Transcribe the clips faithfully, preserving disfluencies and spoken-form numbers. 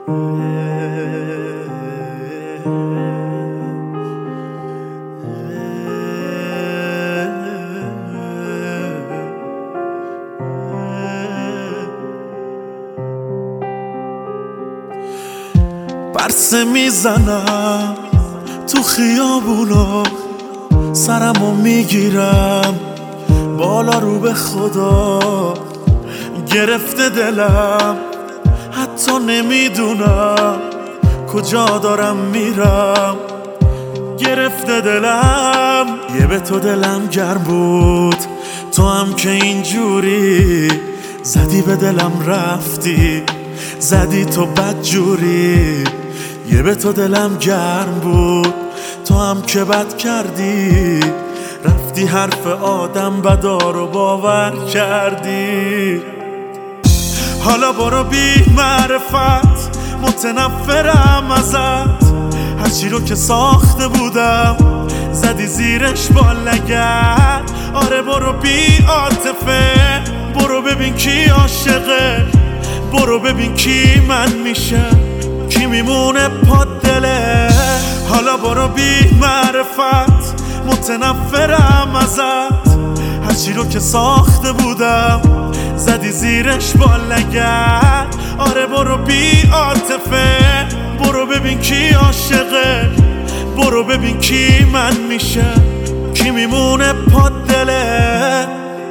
برسه میزنم تو خیابونا، سرمو میگیرم بالا رو به خدا. گرفته دلم حتی نمیدونم کجا دارم میرم. گرفته دلم یه به تو دلم گرم بود، تو هم که اینجوری زدی به دلم رفتی، زدی تو بد جوری. یه به تو دلم گرم بود، تو هم که بد کردی، رفتی حرف آدم بدا رو باور کردی. حالا برو بی معرفت، متنفرم ازت. هرچی رو که ساخته بودم زدی زیرش با لگد. آره برو بی عاطفه، برو ببین کی عاشقه، برو ببین کی من میشه، کی میمونه پا دله. حالا برو بی معرفت، متنفرم ازت. هرچی رو که ساخته بودم زدی زیرش با لگد. آره برو بی عاطفه، برو ببین کی عاشقه، برو ببین کی من میشه، کی میمونه پا دله.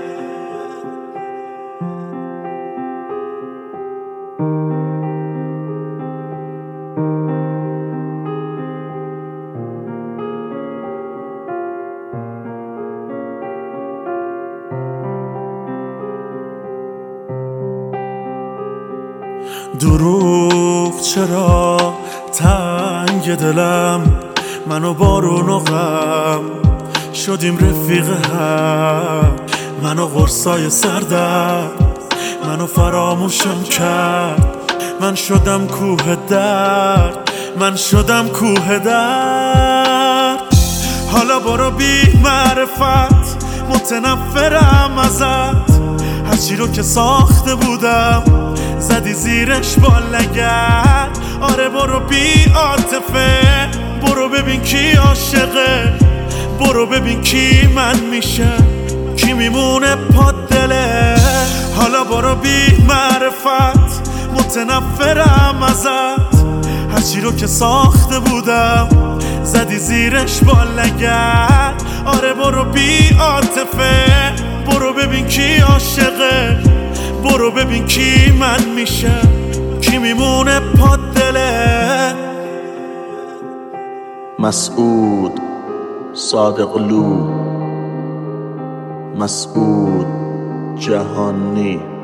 دروغ چرا تنگ دلم، منو بارون و غم شدیم رفیق هم. منو قرصای سردم، منو فراموشم کرد. من شدم کوه درد، من شدم کوه درد. حالا برو بی معرفت، متنفرم ازت. هرچی رو که ساخته بودم زدی زیرش با لگد. آره برو بی عاطفه، برو ببین کی عاشقه، برو ببین کی من میشه، کی میمونه پا دله. حالا برو بی معرفت، متنفرم ازت. هرچی رو که ساخته بودم زدی زیرش با لگد. آره برو بی عاطفه، برو ببین کی عاشقه، برو ببین کی من میشه، کی میمونه پا دله. مسعود صادقلو، مسعود جهانی.